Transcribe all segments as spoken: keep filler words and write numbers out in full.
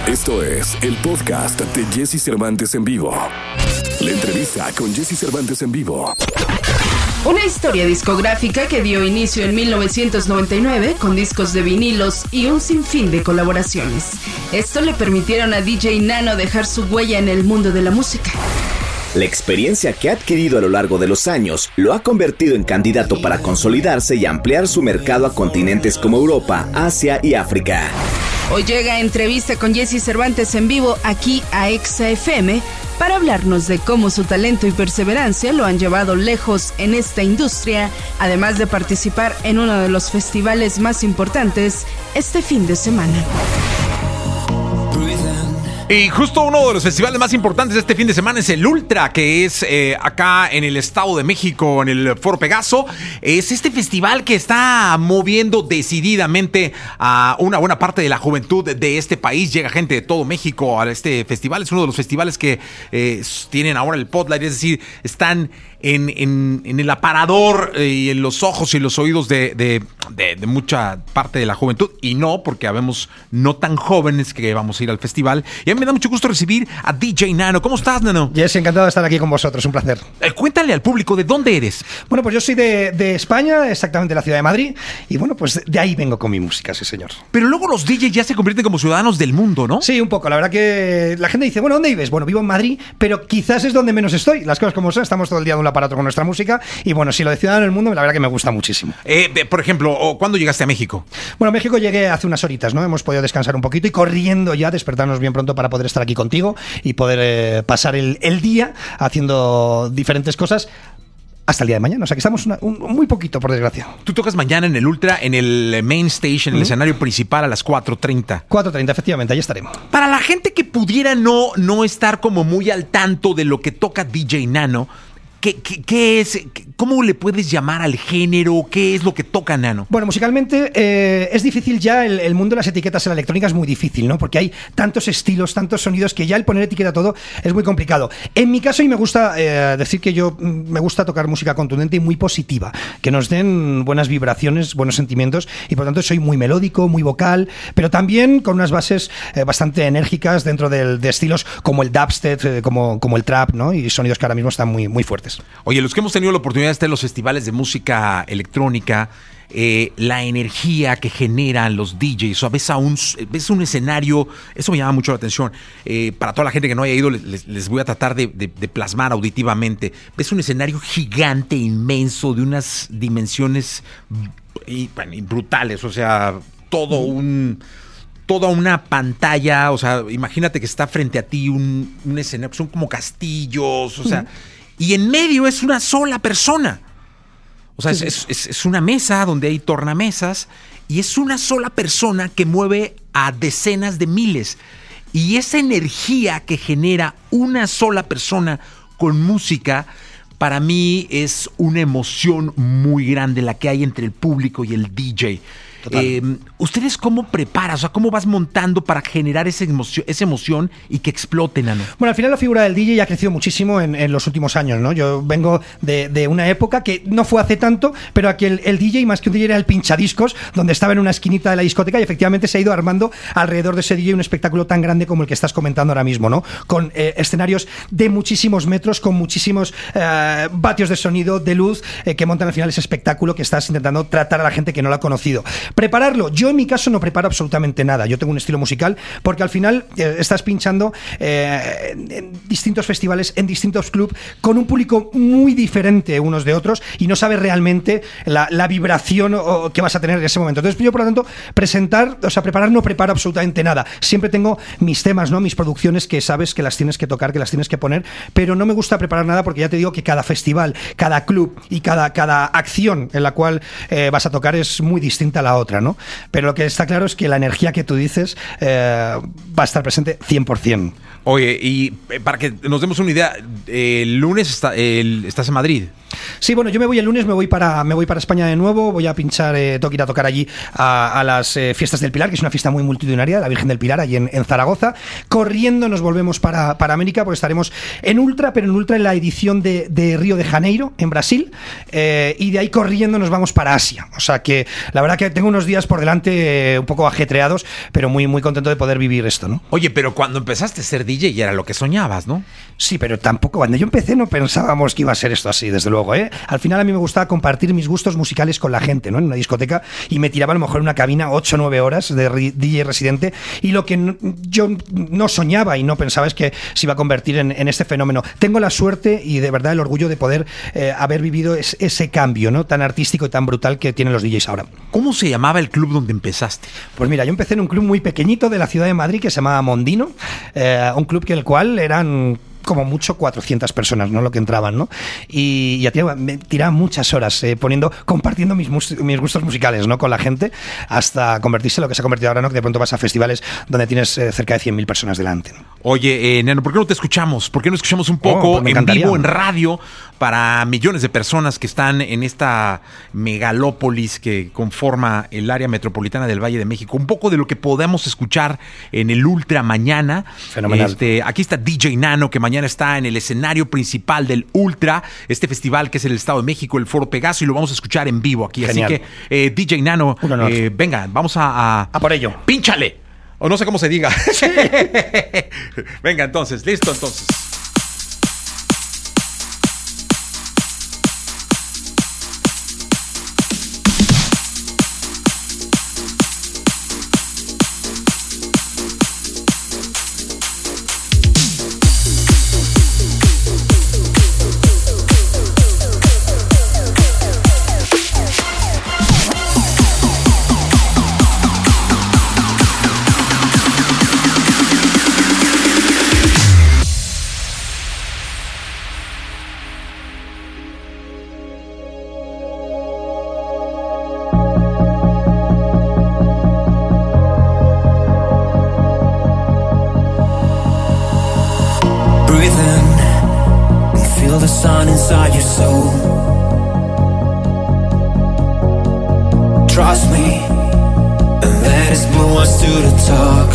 Esto es el podcast de Jesse Cervantes en vivo. La entrevista con Jesse Cervantes en vivo. Una historia discográfica que dio inicio en mil novecientos noventa y nueve con discos de vinilos y un sinfín de colaboraciones. Esto le permitieron a D J Nano dejar su huella en el mundo de la música. La experiencia que ha adquirido a lo largo de los años lo ha convertido en candidato para consolidarse y ampliar su mercado a continentes como Europa, Asia y África. Hoy llega a entrevista con Jesse Cervantes en vivo aquí a Exa F M para hablarnos de cómo su talento y perseverancia lo han llevado lejos en esta industria, además de participar en uno de los festivales más importantes este fin de semana. Y justo uno de los festivales más importantes de este fin de semana es el Ultra, que es eh, acá en el Estado de México, en el Foro Pegaso. Es este festival que está moviendo decididamente a una buena parte de la juventud de este país. Llega gente de todo México a este festival. Es uno de los festivales que eh, tienen ahora el spotlight, es decir, están en, en, en el aparador eh, y en los ojos y los oídos de, de, de, de mucha parte de la juventud. Y no, porque habemos no tan jóvenes que vamos a ir al festival. Y a mí me da mucho gusto recibir a D J Nano. ¿Cómo estás, Nano? Yes, encantado de estar aquí con vosotros, un placer. Eh, cuéntale al público, ¿de dónde eres? Bueno, pues yo soy de, de España, exactamente de la ciudad de Madrid, y bueno, pues de ahí vengo con mi música, sí señor. Pero luego los D Js ya se convierten como ciudadanos del mundo, ¿no? Sí, un poco. La verdad que la gente dice, bueno, ¿dónde vives? Bueno, vivo en Madrid, pero quizás es donde menos estoy. Las cosas como son, estamos todo el día de un aparato con nuestra música, y bueno, si lo de ciudadano del mundo, la verdad que me gusta muchísimo. Eh, por ejemplo, ¿cuándo llegaste a México? Bueno, a México llegué hace unas horitas, ¿no? Hemos podido descansar un poquito y corriendo ya, despertarnos bien pronto para poder estar aquí contigo y poder eh, pasar el, el día haciendo diferentes cosas hasta el día de mañana. O sea que estamos una, un, muy poquito, por desgracia. Tú tocas mañana en el Ultra, en el main stage, en el uh-huh. escenario principal a las cuatro treinta. cuatro treinta, efectivamente, ahí estaremos. Para la gente que pudiera no, no estar como muy al tanto de lo que toca D J Nano, ¿Qué, qué, qué es? ¿Cómo le puedes llamar al género? ¿Qué es lo que toca Nano? Bueno, musicalmente eh, es difícil ya, el, el mundo de las etiquetas en la electrónica es muy difícil, ¿no? Porque hay tantos estilos, tantos sonidos, que ya el poner etiqueta a todo es muy complicado. En mi caso, y me gusta eh, decir que yo me gusta tocar música contundente y muy positiva, que nos den buenas vibraciones, buenos sentimientos, y por tanto soy muy melódico, muy vocal, pero también con unas bases eh, bastante enérgicas dentro del, de estilos como el dubstep, eh, como, como el trap, ¿no? Y sonidos que ahora mismo están muy, muy fuertes. Oye, los que hemos tenido la oportunidad de estar en los festivales de música electrónica, eh, la energía que generan los D Js, o sea, ves, a un, ves un escenario, eso me llama mucho la atención. Eh, para toda la gente que no haya ido, les, les voy a tratar de, de, de plasmar auditivamente. Ves un escenario gigante, inmenso, de unas dimensiones y, bueno, y brutales, o sea, todo un... toda una pantalla, o sea, imagínate que está frente a ti un, un escenario, son como castillos, o sea, y en medio es una sola persona. O sea, es, es, es una mesa donde hay tornamesas y es una sola persona que mueve a decenas de miles. Y esa energía que genera una sola persona con música, para mí es una emoción muy grande la que hay entre el público y el D J. Eh, ¿Ustedes cómo preparan? O sea, ¿cómo vas montando para generar esa emoción, esa emoción y que explote, Nano? Bueno, al final la figura del D J ha crecido muchísimo en, en los últimos años, ¿no? Yo vengo de, de una época que no fue hace tanto, pero aquí el, el D J, más que un D J, era el pinchadiscos, donde estaba en una esquinita de la discoteca, y efectivamente se ha ido armando alrededor de ese D J un espectáculo tan grande como el que estás comentando ahora mismo, ¿no? Con eh, escenarios de muchísimos metros, con muchísimos eh, vatios de sonido, de luz, eh, que montan al final ese espectáculo que estás intentando tratar a la gente que no lo ha conocido. Prepararlo, yo en mi caso no preparo absolutamente nada. Yo tengo un estilo musical porque al final eh, estás pinchando eh, en, en distintos festivales, en distintos clubs, con un público muy diferente unos de otros, y no sabes realmente la, la vibración o, que vas a tener en ese momento. Entonces yo, por lo tanto, presentar, o sea, preparar no preparo absolutamente nada. Siempre tengo mis temas, ¿no? Mis producciones que sabes que las tienes que tocar, que las tienes que poner, pero no me gusta preparar nada porque ya te digo que cada festival, cada club y cada, cada acción en la cual eh, vas a tocar es muy distinta a la otra, ¿no? Pero lo que está claro es que la energía que tú dices eh, va a estar presente cien por ciento. Oye, y para que nos demos una idea, el lunes está, el, estás en Madrid. Sí, bueno, yo me voy el lunes, me voy para, me voy para España de nuevo, voy a pinchar, eh, tengo que ir a tocar allí a, a las eh, fiestas del Pilar, que es una fiesta muy multitudinaria, la Virgen del Pilar, allí en, en Zaragoza. Corriendo nos volvemos para, para América, porque estaremos en Ultra, pero en Ultra en la edición de, de Río de Janeiro, en Brasil, eh, y de ahí corriendo nos vamos para Asia. O sea que la verdad que tengo unos días por delante eh, un poco ajetreados, pero muy, muy contento de poder vivir esto, ¿no? Oye, pero cuando empezaste a ser D J era lo que soñabas, ¿no? Sí, pero tampoco, cuando yo empecé no pensábamos que iba a ser esto así, desde luego, ¿eh? Al final a mí me gustaba compartir mis gustos musicales con la gente, ¿no? En una discoteca, y me tiraba a lo mejor en una cabina ocho o nueve horas de D J residente, y lo que no, yo no soñaba y no pensaba es que se iba a convertir en, en este fenómeno. Tengo la suerte y de verdad el orgullo de poder eh, haber vivido es, ese cambio, ¿no? Tan artístico y tan brutal que tienen los D Js ahora. ¿Cómo se llamaba el club donde empezaste? Pues mira, yo empecé en un club muy pequeñito de la ciudad de Madrid que se llamaba Mondino, eh, un club que el cual eran como mucho cuatrocientas personas, ¿no? Lo que entraban, ¿no? Y ya tiraba, me tiraba muchas horas eh, poniendo, compartiendo mis, mus, mis gustos musicales, ¿no? Con la gente, hasta convertirse en lo que se ha convertido ahora, ¿no? Que de pronto vas a festivales donde tienes eh, cerca de cien mil personas delante, ¿no? Oye, eh, Nano, ¿por qué no te escuchamos? ¿Por qué no escuchamos un poco oh, pues en vivo, en radio, para millones de personas que están en esta megalópolis que conforma el área metropolitana del Valle de México? Un poco de lo que podamos escuchar en el Ultra mañana. Fenomenal. Este, aquí está D J Nano, que mañana está en el escenario principal del Ultra, este festival que es el Estado de México, el Foro Pegaso, y lo vamos a escuchar en vivo aquí. Genial. Así que, eh, D J Nano, eh, venga, vamos a, a... A por ello. ¡Pínchale! O no sé cómo se diga. Sí. Venga, entonces, listo, entonces. Inside your soul, trust me, and let us move us to the talk.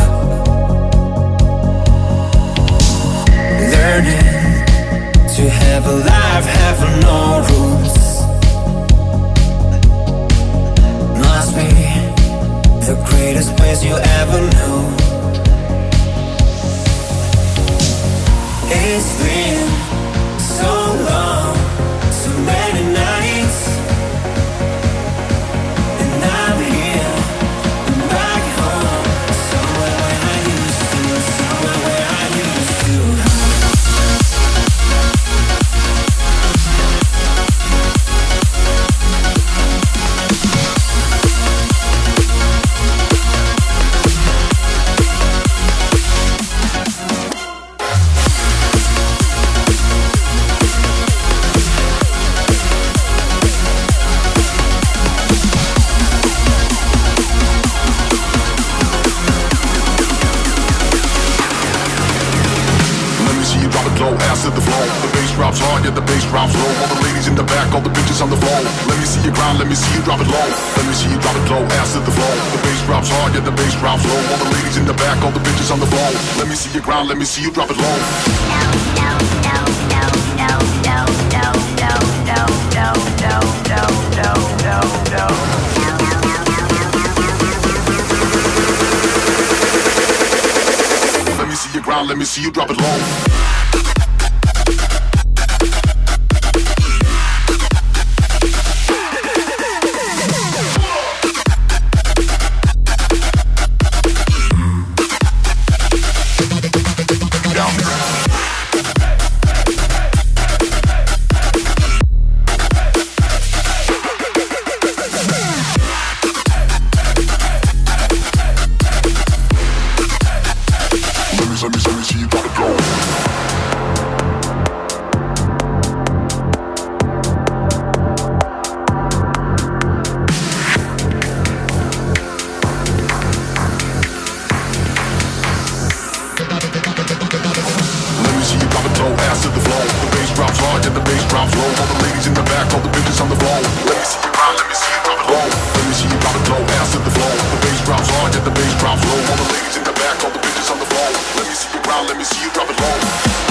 Learning to have a life, have no rules. Must be the greatest place you ever knew. It's been so long, so many nights, and I'm here, I'm back home, somewhere where I used to, somewhere where I used to. To the floor, the bass drops hard, yeah, the bass drops low. All the ladies in the back, all the bitches on the floor. Let me see you grind, let me see you drop it low. Let me see you drop it low, ass to the floor. The bass drops hard, yeah, the bass drops low. All the ladies in the back, all the bitches on the floor. Let me see you grind, let me see you drop it low. Let me see you grind, let me see you drop it low. Let me, let me see you drop it low. drops low. All the ladies in the back, all the bitches on the floor. Let me see you grind, let me see you drop it low. Let me see you drop it low, ass to the floor. The bass drops hard, yeah, the bass drops low. All the ladies in the back, all the bitches on the floor. Let me see you grind, let me see you drop it low.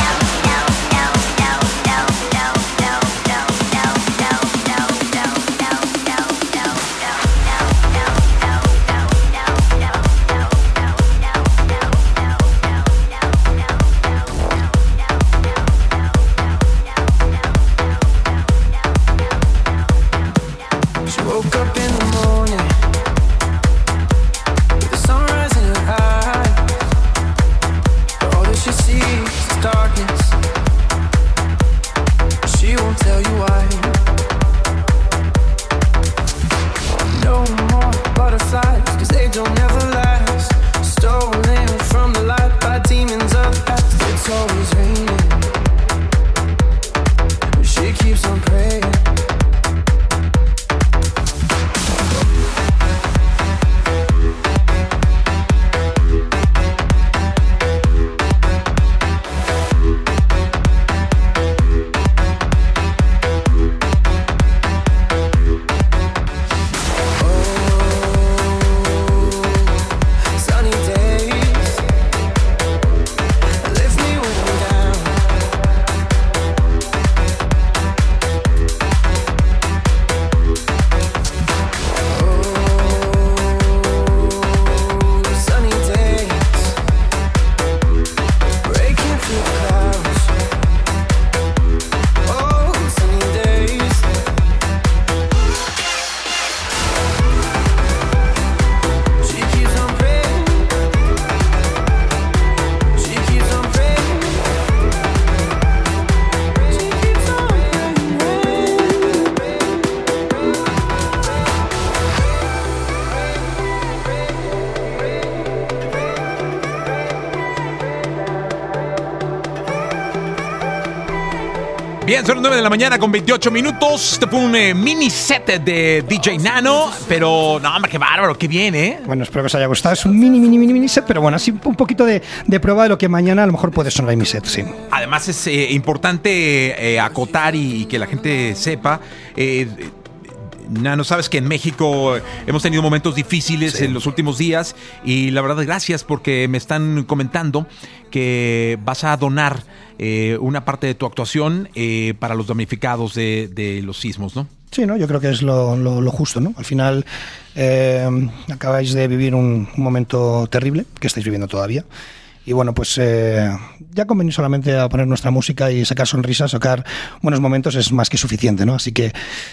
Bien, son las nueve de la mañana con veintiocho minutos. Este fue un eh, mini set de D J Nano. Pero, no, hombre, qué bárbaro, qué bien, ¿eh? Bueno, espero que os haya gustado. Es un mini, mini, mini, mini set, pero bueno, así un poquito de, de prueba de lo que mañana a lo mejor puede sonar en mi set, sí. Además es eh, importante eh, acotar y, y que la gente sepa... Eh, Nano, sabes que en México hemos tenido momentos difíciles sí. en los últimos días y la verdad gracias porque me están comentando que vas a donar eh, una parte de tu actuación eh, para los damnificados de, de los sismos, ¿no? Sí, ¿no? Yo creo que es lo, lo, lo justo, ¿no? Al final eh, acabáis de vivir un, un momento terrible que estáis viviendo todavía. Y bueno, pues eh, ya con venir solamente a poner nuestra música y sacar sonrisas, sacar buenos momentos es más que suficiente, ¿no? Así que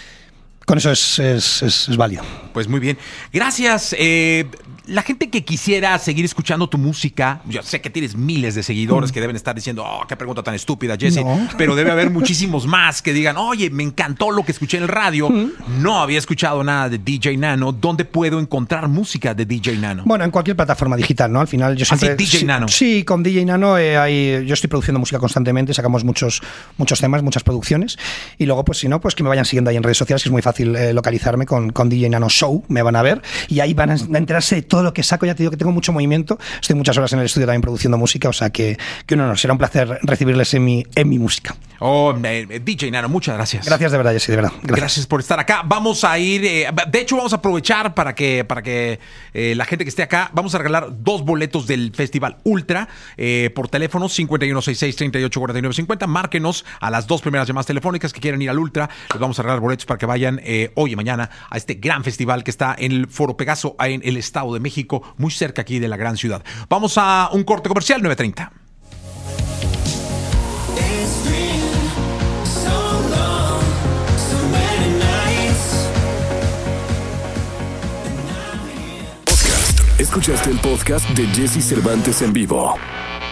con eso es, es, es, es válido. Pues muy bien. Gracias. Eh, la gente que quisiera seguir escuchando tu música, yo sé que tienes miles de seguidores mm. que deben estar diciendo, oh, qué pregunta tan estúpida, Jesse. No. Pero debe haber muchísimos más que digan, oye, me encantó lo que escuché en el radio. Mm. No había escuchado nada de D J Nano. ¿Dónde puedo encontrar música de D J Nano? Bueno, en cualquier plataforma digital, ¿no? Al final yo siempre... ¿Ah, sí, D J sí, Nano? Sí, con D J Nano eh, hay, yo estoy produciendo música constantemente, sacamos muchos, muchos temas, muchas producciones. Y luego, pues si no, pues que me vayan siguiendo ahí en redes sociales, que es muy fácil eh, localizarme con, con D J Nano Show, me van a ver y ahí van a enterarse de todo lo que saco. Ya te digo que tengo mucho movimiento, estoy muchas horas en el estudio también produciendo música, o sea que, que un honor, será un placer recibirles en mi, en mi música. Oh, eh, D J Nano, muchas gracias. Gracias de verdad, Jessy, de verdad. Gracias, gracias por estar acá. Vamos a ir, eh, de hecho vamos a aprovechar para que, para que eh, la gente que esté acá, vamos a regalar dos boletos del Festival Ultra eh, por teléfono cincuenta y uno sesenta y seis, treinta y ocho cuarenta y nueve cincuenta. Márquenos a las dos primeras llamadas telefónicas que quieran ir al Ultra. Les vamos a regalar boletos para que vayan eh, hoy y mañana a este gran festival que está en el Foro Pegaso, en el Estado de México, muy cerca aquí de la gran ciudad. Vamos a un corte comercial, nueve treinta. Podcast. Escuchaste el podcast de Jesse Cervantes en vivo.